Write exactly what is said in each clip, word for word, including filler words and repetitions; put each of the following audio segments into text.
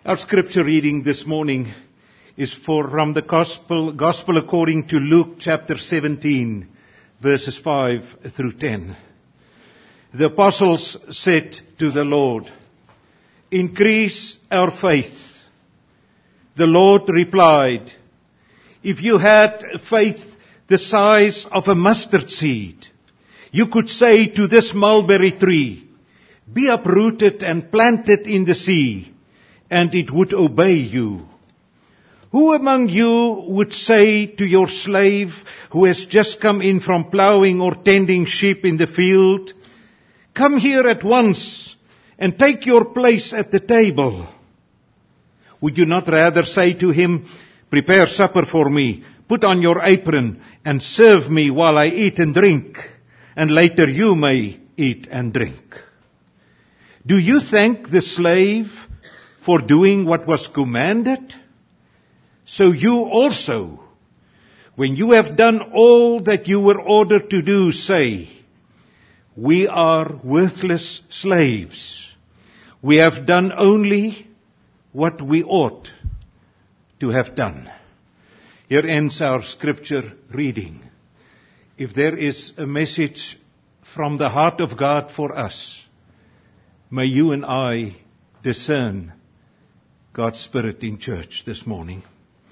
Our scripture reading this morning is for, from the Gospel, Gospel according to Luke chapter seventeen, verses five through ten. The apostles said to the Lord, "Increase our faith." The Lord replied, "If you had faith the size of a mustard seed, you could say to this mulberry tree, 'Be uprooted and planted in the sea,' and it would obey you. Who among you would say to your slave who has just come in from plowing or tending sheep in the field, 'Come here at once and take your place at the table'? Would you not rather say to him, 'Prepare supper for me, put on your apron and serve me while I eat and drink, and later you may eat and drink'? Do you thank the slave for doing what was commanded? So you also, when you have done all that you were ordered to do, say, 'We are worthless slaves. We have done only what we ought to have done.'" Here ends our scripture reading. If there is a message from the heart of God for us, may you and I discern God's Spirit in church this morning.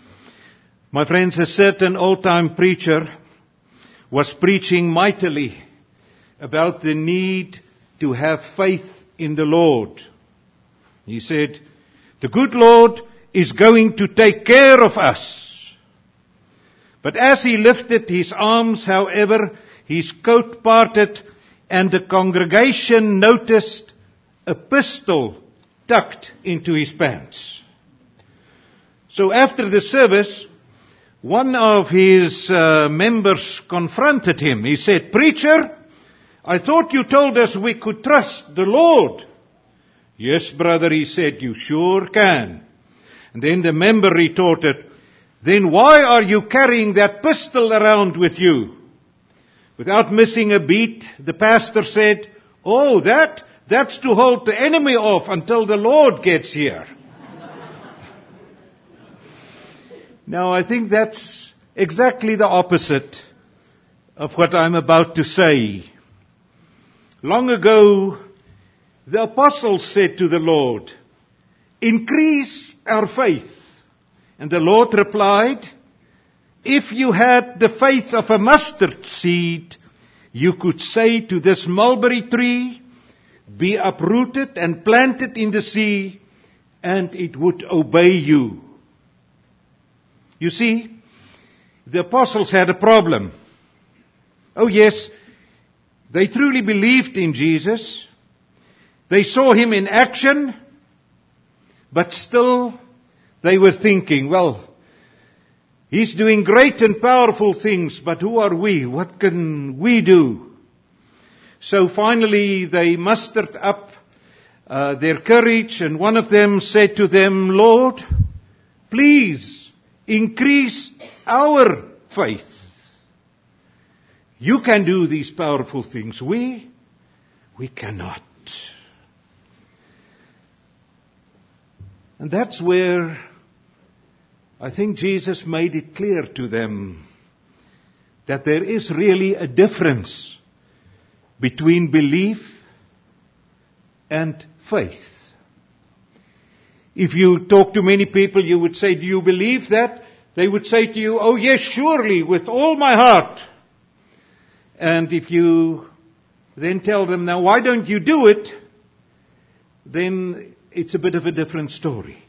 My friends, a certain old-time preacher was preaching mightily about the need to have faith in the Lord. He said, "The good Lord is going to take care of us." But as he lifted his arms, however, his coat parted and the congregation noticed a pistol tucked into his pants. So after the service, one of his uh, members confronted him. He said, "Preacher, I thought you told us we could trust the Lord." "Yes, brother," he said, "you sure can." And then the member retorted, "Then why are you carrying that pistol around with you?" Without missing a beat, the pastor said, "Oh, that, that's to hold the enemy off until the Lord gets here." Now, I think that's exactly the opposite of what I'm about to say. Long ago, the apostles said to the Lord, "Increase our faith." And the Lord replied, "If you had the faith of a mustard seed, you could say to this mulberry tree, 'Be uprooted and planted in the sea,' and it would obey you." You see, the apostles had a problem. Oh yes, they truly believed in Jesus. They saw him in action, but still they were thinking, well, he's doing great and powerful things, but who are we? What can we do? So finally they mustered up uh, their courage, and one of them said to them, "Lord, please increase our faith. You can do these powerful things. We, we cannot." And that's where I think Jesus made it clear to them that there is really a difference between belief and faith. If you talk to many people, you would say, "Do you believe that?" They would say to you, "Oh yes, surely, with all my heart." And if you then tell them, "Now why don't you do it?" then it's a bit of a different story.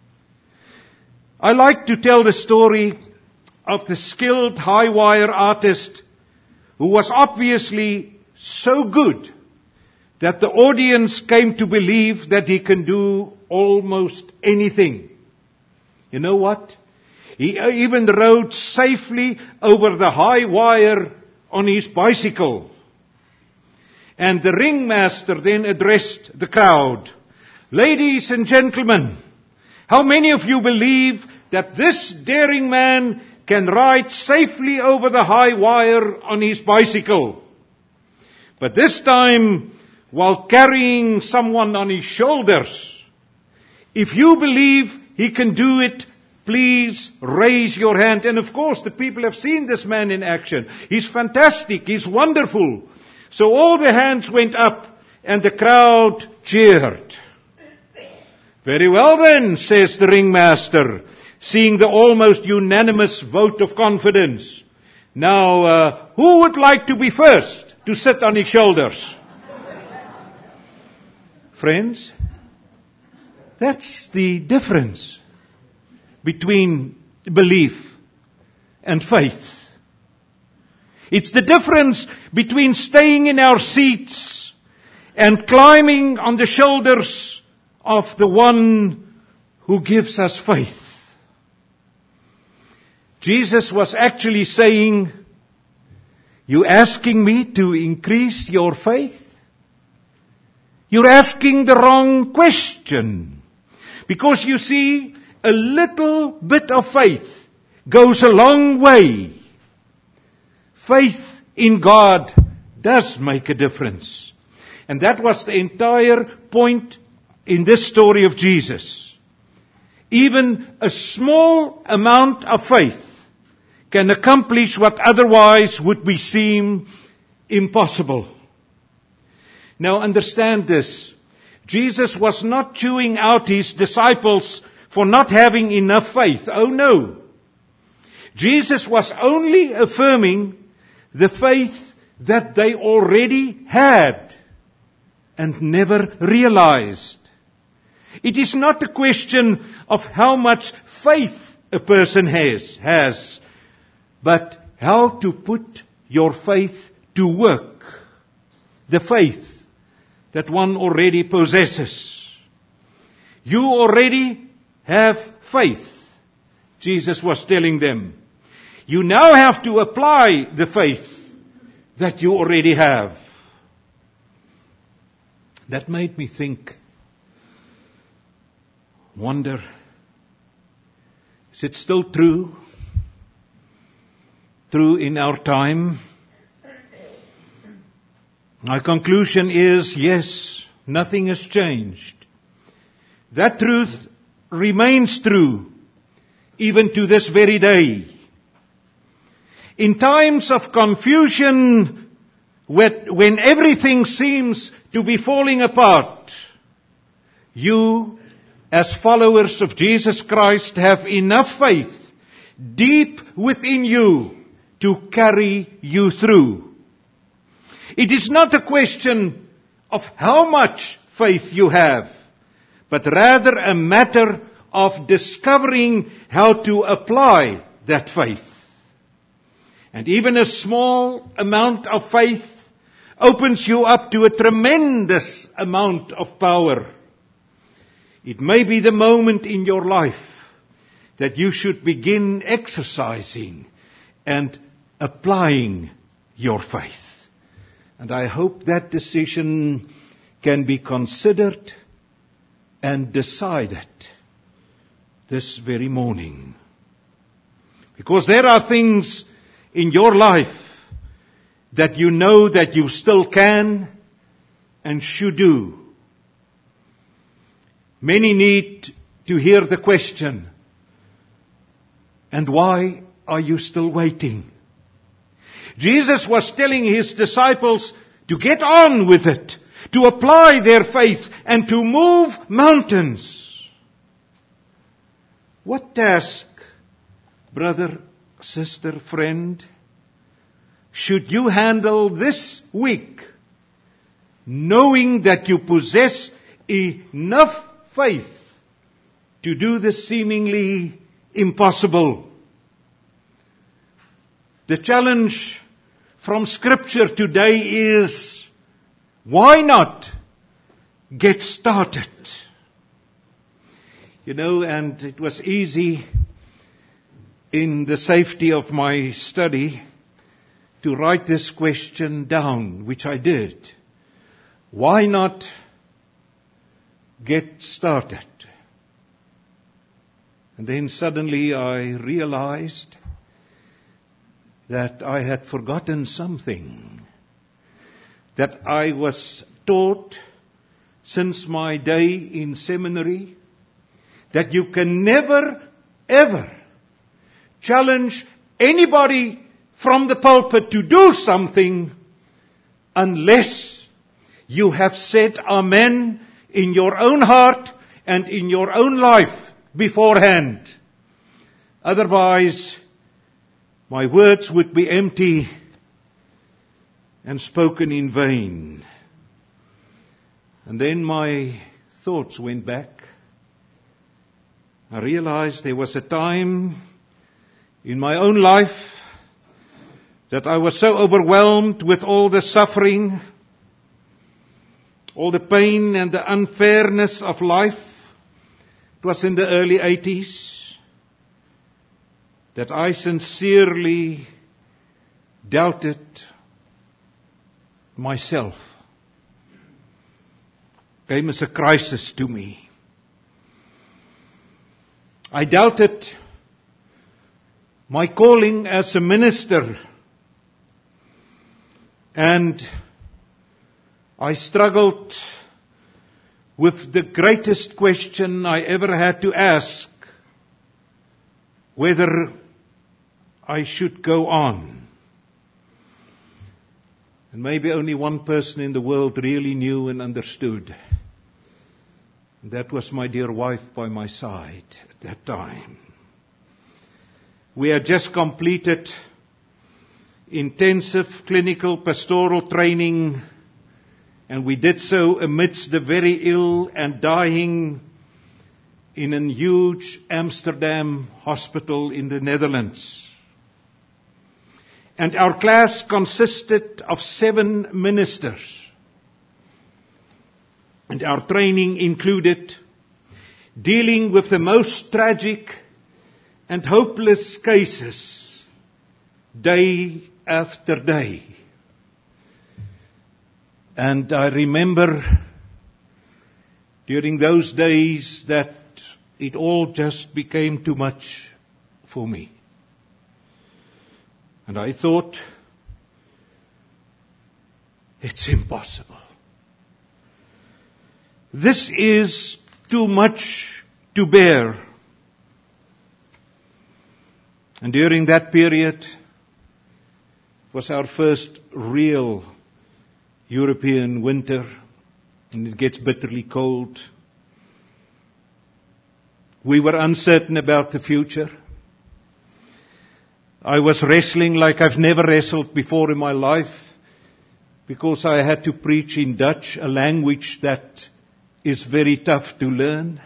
I like to tell the story of the skilled high wire artist who was obviously so good that the audience came to believe that he can do almost anything. You know what? He even rode safely over the high wire on his bicycle. And the ringmaster then addressed the crowd. "Ladies and gentlemen, how many of you believe that this daring man can ride safely over the high wire on his bicycle? But this time, while carrying someone on his shoulders. If you believe He can do it, please raise your hand. And of course, the people have seen this man in action. He's fantastic. He's wonderful. So all the hands went up and the crowd cheered. Very well then, says the ringmaster, seeing the almost unanimous vote of confidence. Now, uh, who would like to be first to sit on his shoulders? Friends, that's the difference between belief and faith. It's the difference between staying in our seats and climbing on the shoulders of the one who gives us faith. Jesus was actually saying, you asking me to increase your faith? You're asking the wrong question. Because you see, a little bit of faith goes a long way. Faith in God does make a difference. And that was the entire point in this story of Jesus. Even a small amount of faith can accomplish what otherwise would be seem impossible. Now understand this. Jesus was not chewing out His disciples for not having enough faith. Oh no. Jesus was only affirming the faith that they already had and never realized. It is not a question of how much faith a person has, has, but how to put your faith to work. The faith that one already possesses. You already have faith, Jesus was telling them. You now have to apply the faith that you already have. That made me think, wonder, is it still true? True in our time? My conclusion is, yes, nothing has changed. That truth remains true, even to this very day. In times of confusion, when everything seems to be falling apart, you, as followers of Jesus Christ, have enough faith deep within you to carry you through. It is not a question of how much faith you have, but rather a matter of discovering how to apply that faith. And even a small amount of faith opens you up to a tremendous amount of power. It may be the moment in your life that you should begin exercising and applying your faith. And I hope that decision can be considered and decided this very morning. Because there are things in your life that you know that you still can and should do. Many need to hear the question, and why are you still waiting? Jesus was telling His disciples to get on with it, to apply their faith and to move mountains. What task, brother, sister, friend, should you handle this week, knowing that you possess enough faith to do the seemingly impossible? The challenge from Scripture today is, why not get started? You know, and it was easy in the safety of my study to write this question down, which I did. Why not get started? And then suddenly I realized that I had forgotten something that I was taught since my day in seminary that you can never, ever challenge anybody from the pulpit to do something unless you have said amen in your own heart and in your own life beforehand. Otherwise, my words would be empty and spoken in vain. And then my thoughts went back. I realized there was a time in my own life that I was so overwhelmed with all the suffering, all the pain and the unfairness of life. It was in the early eighties that I sincerely doubted myself. Came as a crisis to me. I doubted my calling as a minister, and I struggled with the greatest question I ever had to ask, whether I should go on. And maybe only one person in the world really knew and understood. And that was my dear wife by my side at that time. We had just completed intensive clinical pastoral training, and we did so amidst the very ill and dying in a huge Amsterdam hospital in the Netherlands. And our class consisted of seven ministers. And our training included dealing with the most tragic and hopeless cases day after day. And I remember during those days that it all just became too much for me. And I thought, it's impossible. This is too much to bear. And during that period was our first real European winter, and it gets bitterly cold. We were uncertain about the future. I was wrestling like I've never wrestled before in my life, because I had to preach in Dutch, a language that is very tough to learn.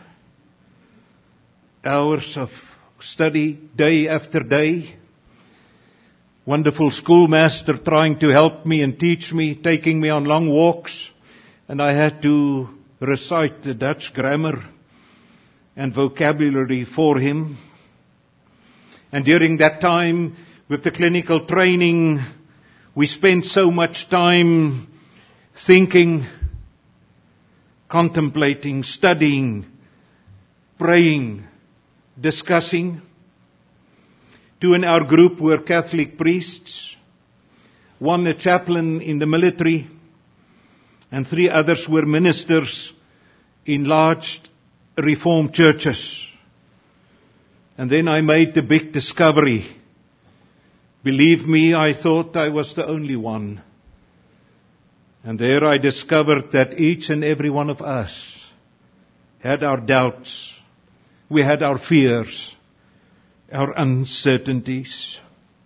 Hours of study, day after day. Wonderful schoolmaster trying to help me and teach me, taking me on long walks, and I had to recite the Dutch grammar and vocabulary for him. And during that time, with the clinical training, we spent so much time thinking, contemplating, studying, praying, discussing. Two in our group were Catholic priests, one a chaplain in the military, and three others were ministers in large Reformed churches. And then I made the big discovery. Believe me, I thought I was the only one. And there I discovered that each and every one of us had our doubts. We had our fears, our uncertainties.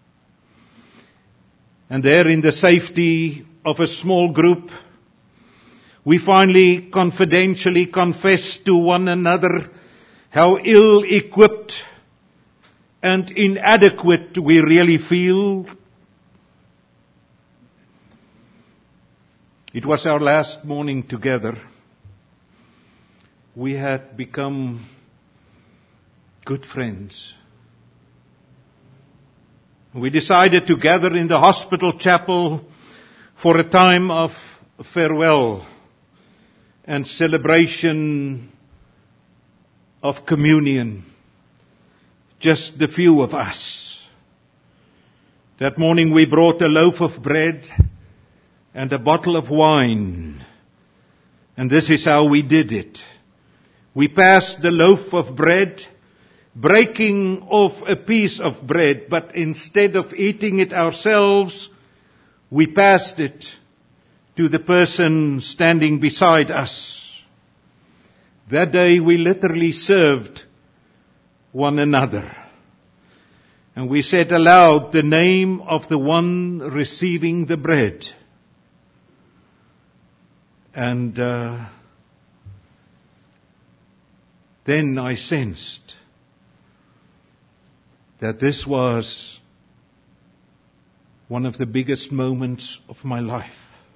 And there in the safety of a small group, we finally confidentially confessed to one another how ill-equipped and inadequate we really feel. It was our last morning together. We had become good friends. We decided to gather in the hospital chapel for a time of farewell and celebration of communion. Just the few of us. That morning we brought a loaf of bread and a bottle of wine. And this is how we did it. We passed the loaf of bread, breaking off a piece of bread, but instead of eating it ourselves, we passed it to the person standing beside us. That day we literally served one another. And we said aloud the name of the one receiving the bread. And uh, then I sensed that this was one of the biggest moments of my life.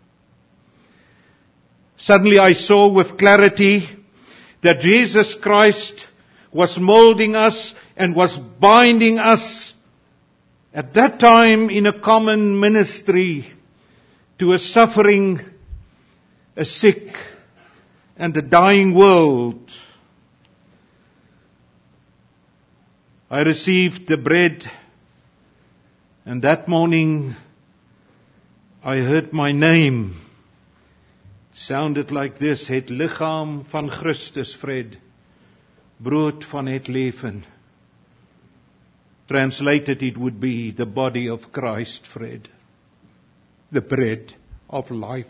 Suddenly I saw with clarity that Jesus Christ was molding us and was binding us at that time in a common ministry to a suffering, a sick, and a dying world. I received the bread, and that morning I heard my name. It sounded like this: Het lichaam van Christus, Fred. Brood van het leven. Translated, it would be the body of Christ, Fred. The bread of life.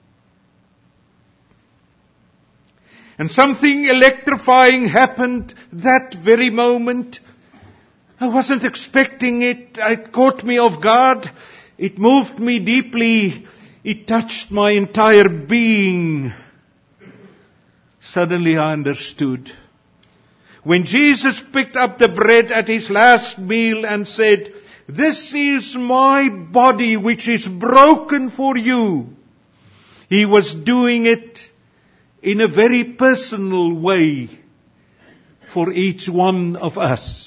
And something electrifying happened that very moment. I wasn't expecting it. It caught me off guard. It moved me deeply. It touched my entire being. Suddenly I understood. When Jesus picked up the bread at his last meal and said, "This is my body which is broken for you," he was doing it in a very personal way for each one of us.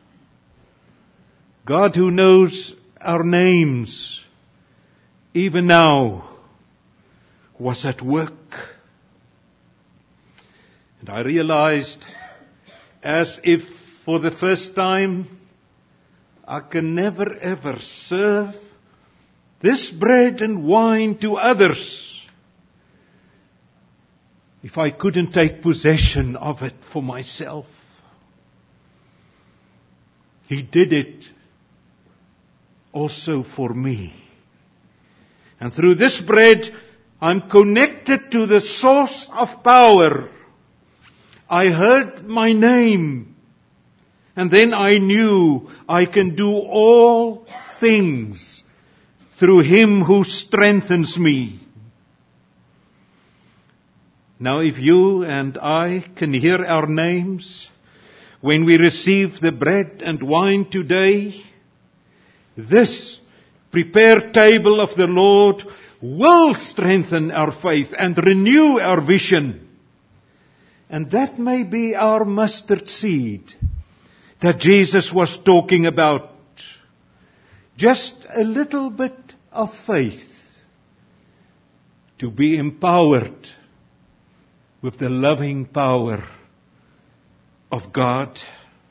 God, who knows our names, even now, was at work. And I realized, as if for the first time, I can never ever serve this bread and wine to others if I couldn't take possession of it for myself. He did it also for me. And through this bread, I'm connected to the source of power. I heard my name, and then I knew I can do all things through Him who strengthens me. Now, if you and I can hear our names when we receive the bread and wine today, this prepared table of the Lord will strengthen our faith and renew our vision. And that may be our mustard seed that Jesus was talking about. Just a little bit of faith to be empowered with the loving power of God.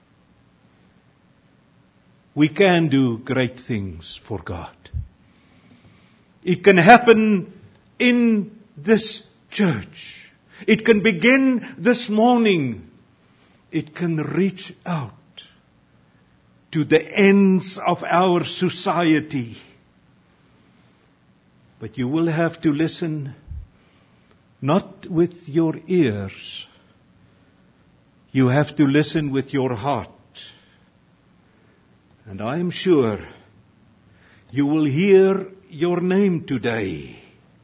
We can do great things for God. It can happen in this church. It can begin this morning. It can reach out to the ends of our society. But you will have to listen not with your ears. You have to listen with your heart. And I am sure you will hear your name today,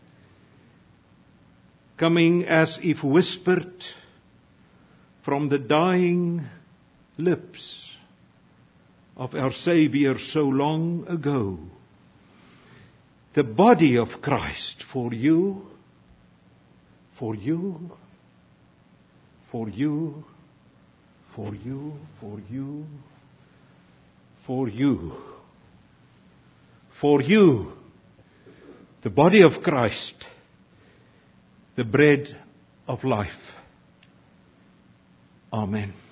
coming as if whispered from the dying lips of our Savior so long ago. The body of Christ for you, for you, for you, for you, for you, for you, for you, the body of Christ, the bread of life. Amen.